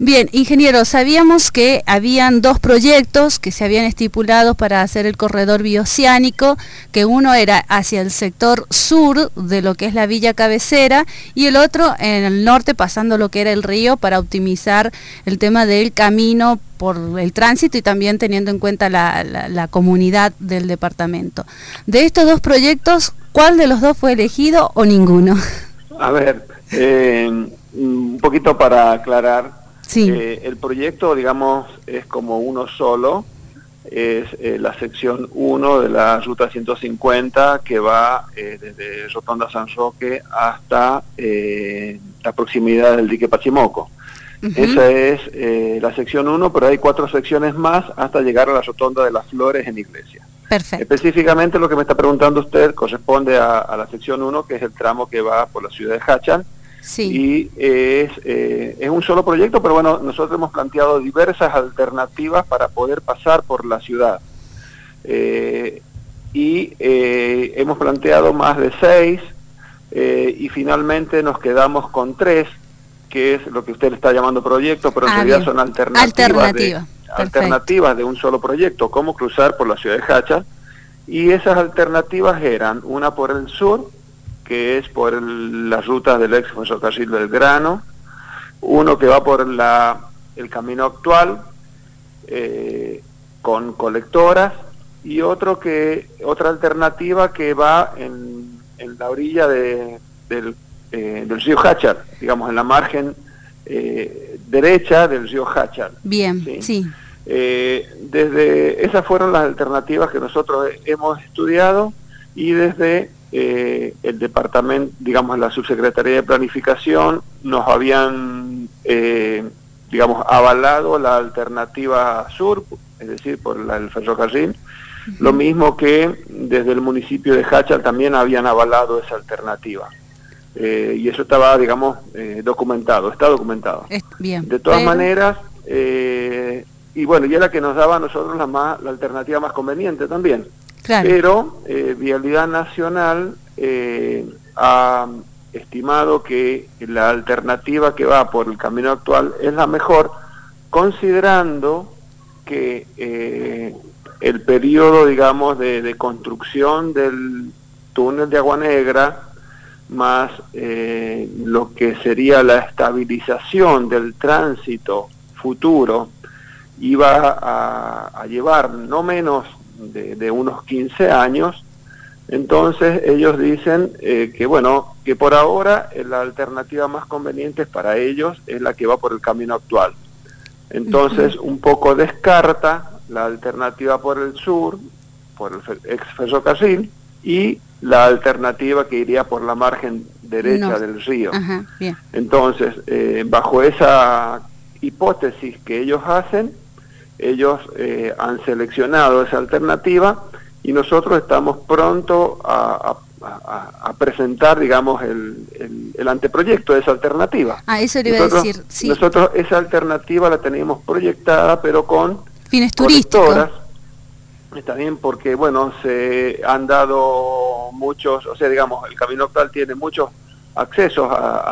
Bien, ingeniero, sabíamos que habían dos proyectos que se habían estipulado para hacer el corredor bioceánico, que uno era hacia el sector sur de lo que es la Villa Cabecera y el otro en el norte pasando lo que era el río para optimizar el tema del camino por el tránsito y también teniendo en cuenta la comunidad del departamento. De estos dos proyectos, ¿cuál de los dos fue elegido o ninguno? A ver, un poquito para aclarar. Sí. El proyecto, digamos, es como uno solo, es la sección 1 de la ruta 150 que va desde Rotonda San Roque hasta la proximidad del dique Pachimoco. Esa es la sección 1, pero hay 4 secciones más hasta llegar a la Rotonda de las Flores en Iglesia. Perfecto. Específicamente lo que me está preguntando usted corresponde a la sección 1, que es el tramo que va por la ciudad de Jáchal. Sí. Y es un solo proyecto, pero bueno, nosotros hemos planteado diversas alternativas para poder pasar por la ciudad. Hemos planteado más de 6 y finalmente nos quedamos con 3, que es lo que usted le está llamando proyecto, pero en realidad son alternativas de un solo proyecto, cómo cruzar por la ciudad de Jáchal. Y esas alternativas eran una por el sur, que es por las rutas del ex ferrocarril Belgrano, uno que va por el camino actual con colectoras y otra alternativa que va en la orilla del río Jáchal, digamos en la margen derecha del río Jáchal. Bien, sí. Desde esas fueron las alternativas que nosotros hemos estudiado y desde el departamento, digamos la subsecretaría de planificación, nos habían avalado la alternativa sur, es decir, por el ferrocarril. Lo mismo que desde el municipio de Jáchal también habían avalado esa alternativa. Y eso estaba, documentado, está documentado. Bien, de todas maneras, y bueno, y era la que nos daba a nosotros la alternativa más conveniente también. Claro. Pero Vialidad Nacional ha estimado que la alternativa que va por el camino actual es la mejor, considerando que el periodo, de construcción del túnel de Agua Negra, más lo que sería la estabilización del tránsito futuro, iba a llevar no menos de unos 15 años. Entonces ellos dicen que por ahora la alternativa más conveniente para ellos es la que va por el camino actual. Entonces un poco descarta la alternativa por el sur, por el ex ferrocarril, y la alternativa que iría por la margen derecha del río. Ajá, bien. Entonces, bajo esa hipótesis que ellos hacen, ellos han seleccionado esa alternativa y nosotros estamos pronto a presentar, el anteproyecto de esa alternativa. Eso le iba a decir, sí. Nosotros esa alternativa la teníamos proyectada, pero con fines turísticos. Está bien, porque se han dado muchos, el camino actual tiene muchos accesos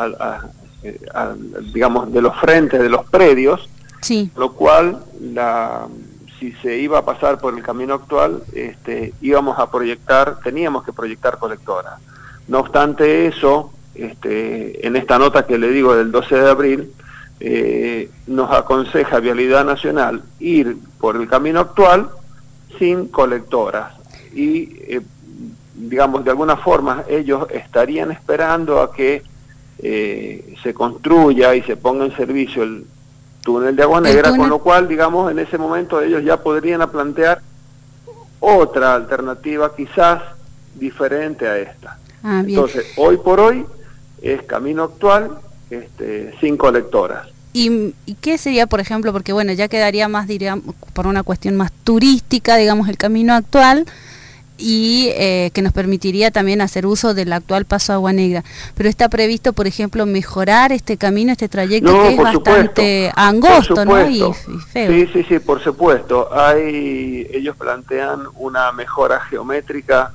de los frentes de los predios. Sí. Lo cual, si se iba a pasar por el camino actual, teníamos que proyectar colectoras. No obstante eso, en esta nota que le digo del 12 de abril, nos aconseja Vialidad Nacional ir por el camino actual sin colectoras. Y, de alguna forma, ellos estarían esperando a que se construya y se ponga en servicio el túnel de Agua Negra, con lo cual, en ese momento ellos ya podrían plantear otra alternativa quizás diferente a esta. Entonces, hoy por hoy es camino actual sin colectoras. ¿Y qué sería, por ejemplo, porque ya quedaría más, por una cuestión más turística, el camino actual, y que nos permitiría también hacer uso del actual paso Agua Negra? Pero está previsto, por ejemplo, mejorar este camino, este trayecto que es bastante angosto, ¿no? Y feo. Sí, por supuesto. Ellos plantean una mejora geométrica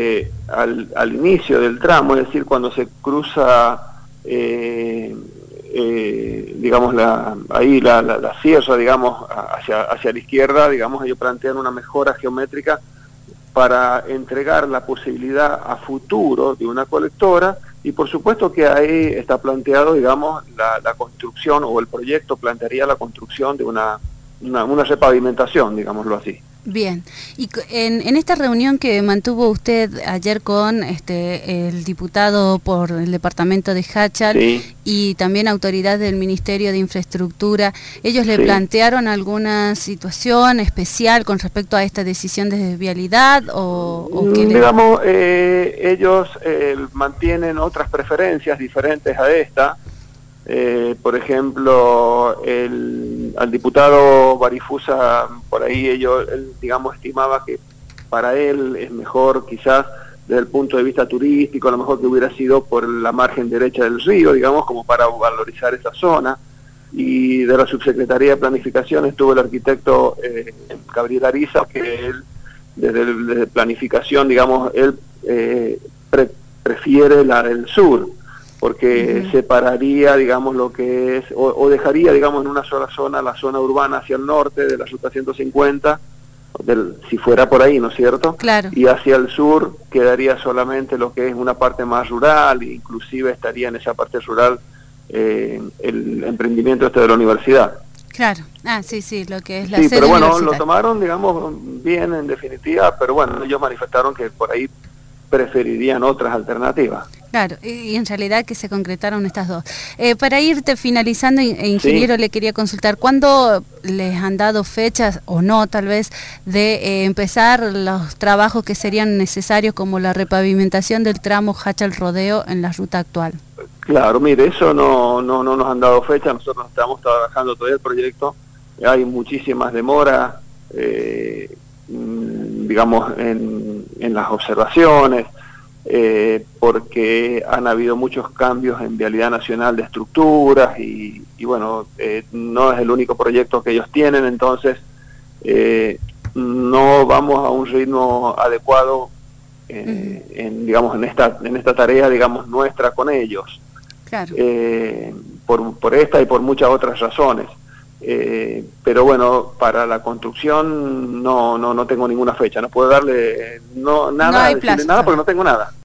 al inicio del tramo, es decir, cuando se cruza digamos, la sierra, digamos, hacia la izquierda, digamos, ellos plantean una mejora geométrica para entregar la posibilidad a futuro de una colectora, y por supuesto que ahí está planteado, digamos, la construcción, o el proyecto plantearía la construcción de una repavimentación, digámoslo así. Bien, y en esta reunión que mantuvo usted ayer con el diputado por el departamento de Jáchal, sí, y también autoridad del Ministerio de Infraestructura, ¿ellos le plantearon alguna situación especial con respecto a esta decisión de vialidad? Digamos, ellos mantienen otras preferencias diferentes a esta. Por ejemplo, al diputado Barifusa, por ahí él, digamos, estimaba que para él es mejor, quizás desde el punto de vista turístico, a lo mejor que hubiera sido por la margen derecha del río, digamos, como para valorizar esa zona. Y de la Subsecretaría de Planificación estuvo el arquitecto Gabriel Ariza, que él, desde planificación, digamos, él prefiere la del sur, porque separaría, digamos, lo que es, o dejaría, digamos, en una sola zona, la zona urbana hacia el norte de la Ruta 150, si fuera por ahí, ¿no es cierto? Claro. Y hacia el sur quedaría solamente lo que es una parte más rural, e inclusive estaría en esa parte rural el emprendimiento de la universidad. Claro, sí, lo que es la sede sede pero bueno, universitaria. Lo tomaron, digamos, bien en definitiva, pero bueno, ellos manifestaron que por ahí preferirían otras alternativas. Claro, y en realidad que se concretaron estas dos. Para irte finalizando, ingeniero, sí, le quería consultar, ¿cuándo les han dado fechas, o no tal vez, de empezar los trabajos que serían necesarios, como la repavimentación del tramo Jáchal-Rodeo en la ruta actual? Claro, mire, eso no nos han dado fecha, nosotros estamos trabajando todavía el proyecto, hay muchísimas demoras, digamos, en las observaciones, porque han habido muchos cambios en Vialidad Nacional de estructuras y bueno, no es el único proyecto que ellos tienen, entonces no vamos a un ritmo adecuado digamos, en esta tarea, digamos, nuestra con ellos. Claro. Por esta y por muchas otras razones. Pero bueno, para la construcción no tengo ninguna fecha, no puedo darle nada, no hay plazo, nada porque no tengo nada.